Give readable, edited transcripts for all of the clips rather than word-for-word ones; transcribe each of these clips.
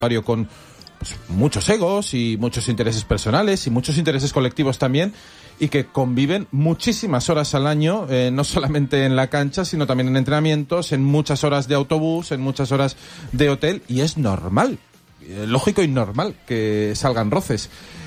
con muchos egos y muchos intereses personales y muchos intereses colectivos también, y que conviven muchísimas horas al año, no solamente en la cancha, sino también en entrenamientos, en muchas horas de autobús, en muchas horas de hotel, y es normal, lógico y normal que salgan roces.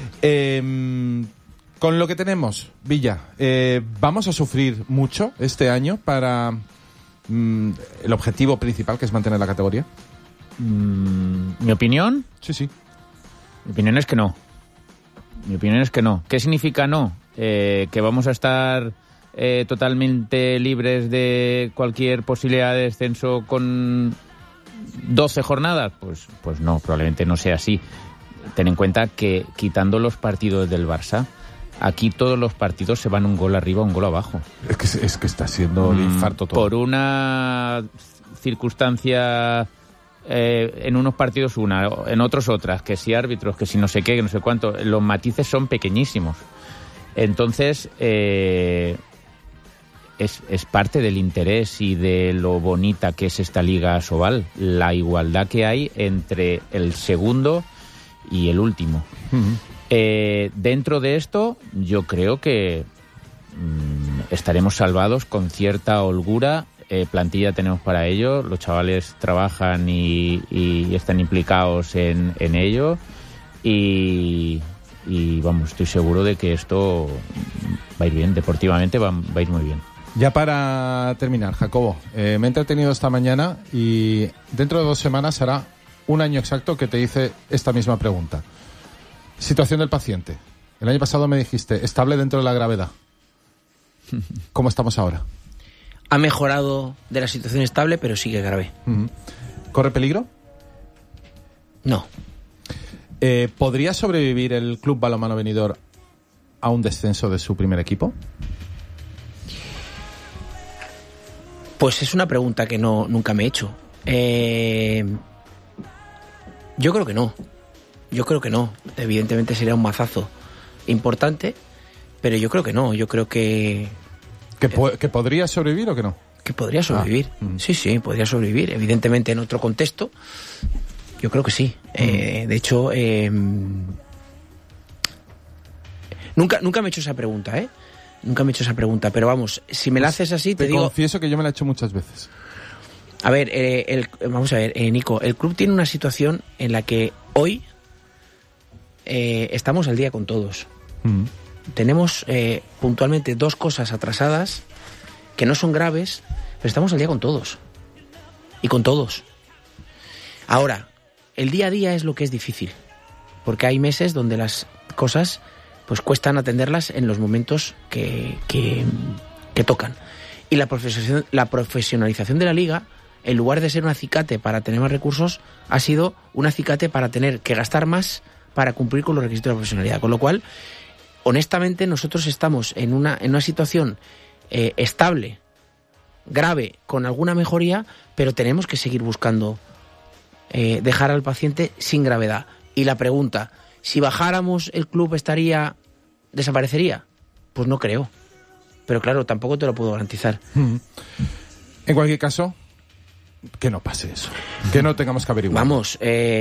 Con lo que tenemos, Villa, vamos a sufrir mucho este año para el objetivo principal, que es mantener la categoría. ¿Mi opinión? Sí. Mi opinión es que no. ¿Qué significa no? Que vamos a estar totalmente libres de cualquier posibilidad de descenso con 12 jornadas. Pues no, probablemente no sea así. Ten en cuenta que quitando los partidos del Barça, aquí todos los partidos se van un gol arriba, un gol abajo. Es que está siendo el infarto todo. Por una circunstancia, en unos partidos una, en otros otras, que si árbitros, que si no sé qué, que no sé cuánto, los matices son pequeñísimos. Entonces, es parte del interés y de lo bonita que es esta Liga Asobal, la igualdad que hay entre el segundo y el último. Uh-huh. Dentro de esto, yo creo que estaremos salvados con cierta holgura. Plantilla tenemos para ello, los chavales trabajan y están implicados en ello, y vamos, estoy seguro de que esto va a ir bien, deportivamente va a ir muy bien. Ya para terminar, Jacobo, me he entretenido esta mañana y dentro de 2 semanas hará un año exacto que te hice esta misma pregunta. Situación del paciente. El año pasado me dijiste, estable dentro de la gravedad. ¿Cómo estamos ahora? Ha mejorado de la situación estable, pero sigue grave. Uh-huh. ¿Corre peligro? No. ¿Podría sobrevivir el Club Balonmano Benidorm a un descenso de su primer equipo? Pues es una pregunta que nunca me he hecho. Yo creo que no. Evidentemente sería un mazazo importante, pero yo creo que no. Yo creo que... ¿Que podría sobrevivir o que no? Que podría sobrevivir. Sí, podría sobrevivir. Evidentemente en otro contexto, yo creo que sí. De hecho, nunca me he hecho esa pregunta, pero vamos, si me la haces así, te digo... Confieso que yo me la he hecho muchas veces. A ver, vamos a ver, Nico, el club tiene una situación en la que hoy estamos al día con todos. Tenemos puntualmente 2 cosas atrasadas que no son graves, pero estamos al día con todos. Y con todos. Ahora, el día a día es lo que es difícil, porque hay meses donde las cosas pues cuestan atenderlas en los momentos que tocan. Y la profesionalización de la liga, en lugar de ser un acicate para tener más recursos, ha sido un acicate para tener que gastar más para cumplir con los requisitos de la profesionalidad. Con lo cual, honestamente, nosotros estamos en una situación estable, grave, con alguna mejoría, pero tenemos que seguir buscando dejar al paciente sin gravedad. Y la pregunta, si bajáramos, ¿el club desaparecería? Pues no creo. Pero claro, tampoco te lo puedo garantizar. En cualquier caso, que no pase eso. Que no tengamos que averiguar. Vamos,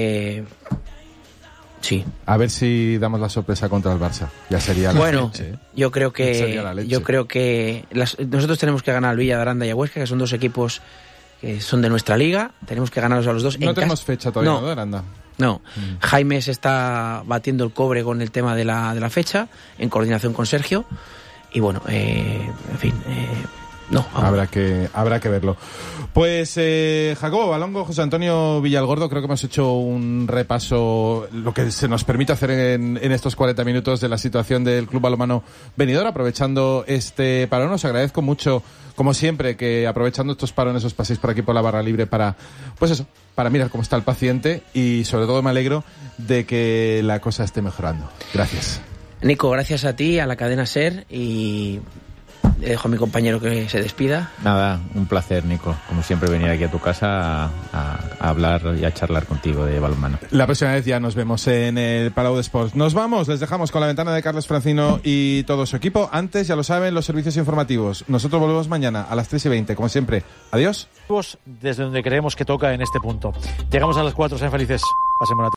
sí. A ver si damos la sorpresa contra el Barça. Ya sería la leche. Yo creo que nosotros tenemos que ganar al Villa de Aranda y a Huesca, que son 2 equipos que son de nuestra liga. Tenemos que ganarlos a los 2. No tenemos fecha todavía, ¿no? De Aranda. No. Jaime se está batiendo el cobre con el tema de la fecha, en coordinación con Sergio. Y bueno, en fin... No, habrá que verlo. Pues Jacobo Balongo, José Antonio Villalgordo, creo que hemos hecho un repaso, lo que se nos permite hacer en estos 40 minutos, de la situación del Club Balonmano Benidorm, aprovechando este parón. Os agradezco mucho, como siempre, que aprovechando estos parones os paséis por aquí por la barra libre para mirar cómo está el paciente, y sobre todo me alegro de que la cosa esté mejorando. Gracias. Nico, gracias a ti, a la cadena SER, y le dejo a mi compañero que se despida. Nada, un placer, Nico, como siempre, venir aquí a tu casa a hablar y a charlar contigo de balonmano. La próxima vez ya nos vemos en el Palau de Sports. Nos vamos, les dejamos con la ventana de Carlos Francino y todo su equipo. Antes, ya lo saben, los servicios informativos. Nosotros volvemos mañana a las 3:20, como siempre. Adiós. Desde donde creemos que toca en este punto. Llegamos a las 4, sean felices. Pasemos una